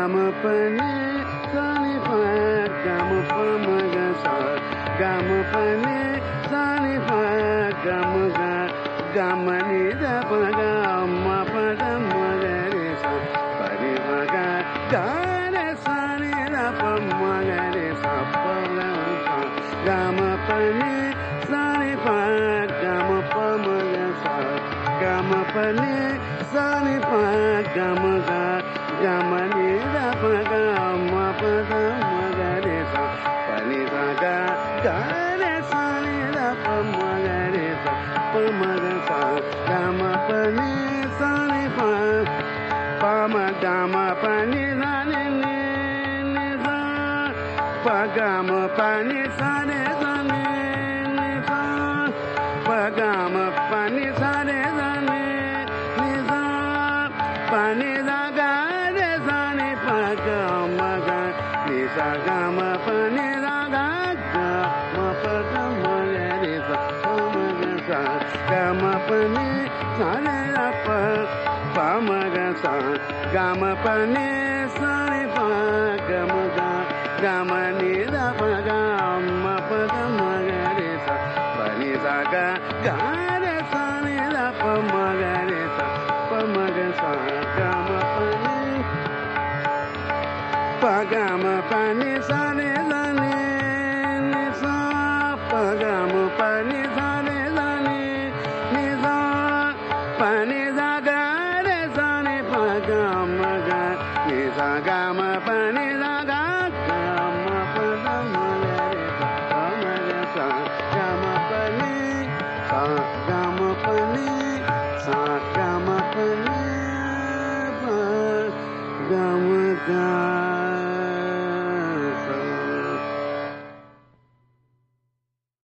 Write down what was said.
ma pa ni sa ni pa ga ma pa ma ga sa ga ma pa ni sa ni pa ga ma ni da pa ga ma pa da ma ga re sa pa ni pa ga re sa ni da pa ma ga re sa pa ga ma pa ni sa ni pa ga ma pa ma ga sa ga ma pa ni sa ni pa ga ma ni da pa ga ma pa da ma ga re sa pa ni sa ga re sa ni da pa ma ga re sa pa ma ga sa ga ma pa ni sa ni pa ma ga ma pa ni sa ni ni sa pa ga ma pa ni sa ni ni sa pa ga ma pa ni sa ni ni sa pa ni sa ga re sa ni pa ga ma ni sa ga ma pa ni sa ga ma pa da ma ga re sa pa ma ga sa ga ma pa ni sa ni da pa ma ga sa ga ma pa ni sa ni pa ga ma ni da pa ga ma pa da ma ga re sa pa ni sa ga re sa ni da pa ma ga re sa pa ma ga sa ga ma pa ni pa ga ma pa ni sa ni ni sa pa ga ma pa ni sa ni ni sa pa ni sa ga re sa ni pa ga ma ni sa ga ma pa ni sa ga ma pa da ma ga re sa pa ma ga sa ga ma pa ni sa ga ma pa ni sa ga ma pa ni pa ga ma ga